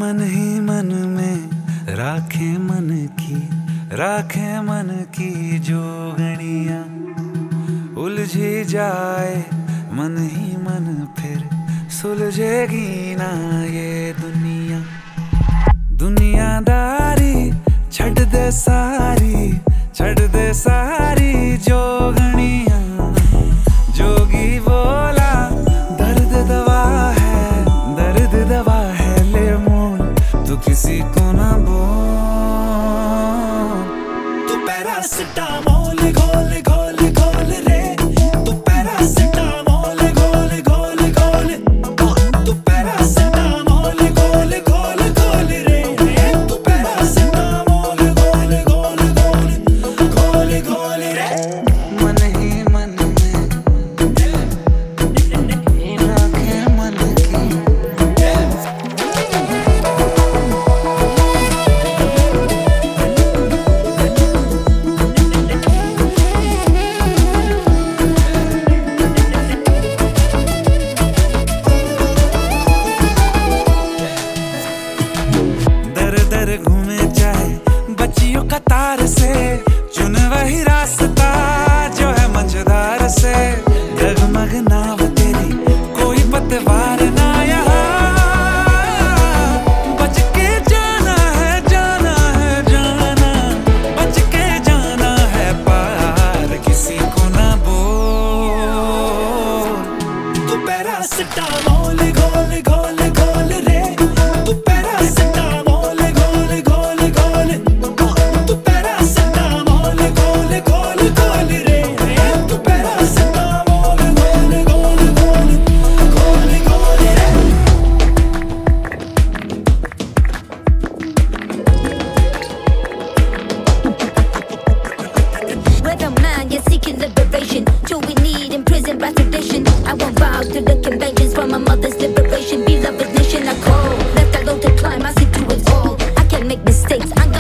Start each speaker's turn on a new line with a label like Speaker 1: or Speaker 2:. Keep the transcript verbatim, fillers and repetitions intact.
Speaker 1: मन ही मन में राखे मन की राखे मन की जोगणिया, उलझी जाए मन ही मन फिर सुलझेगी ना ये दुनिया। दुनियादारी छड़ दे सारी छड़ दे सारी जोगणिया। जोगी बोला दर्द दवा है दर्द दवा है, ले मोल तू किसी को ना बोल।
Speaker 2: तू पैरासिटामोल घोल घोल घोल रे, तू पैरासिटामोल घोल घोल घोल, तू पैरासिटामोल घोल घोल घोल रे, तू पैरासिटामोल घोल घोल घोल घोल घोल रे।
Speaker 1: मन ही मन में राखे मन की। दर दर घूमे चाहे बच्चियों कतार से, चुन वही रास्ता जो है मझधार से। डगमग नाव तेरी कोई पतवार ना यहाँ, बच के जाना है जाना है जाना, बच के जाना है पार किसी को ना बोल।
Speaker 2: तू पैरासिटामोल घोल घोल घोल रे, तू पैरासिटामोल घोल घोल घोल, तू पैरासिटामोल घोल घोल घोल रे, तू पैरासिटामोल घोल घोल घोल घोल घोल रे।
Speaker 3: With a mind, you're seeking liberation. True, we need imprisoned by tradition. I won't bow to the conventions from my mother's liberation. Beloved nation, I call. Left alone to climb, I see through it all. I can't make mistakes. I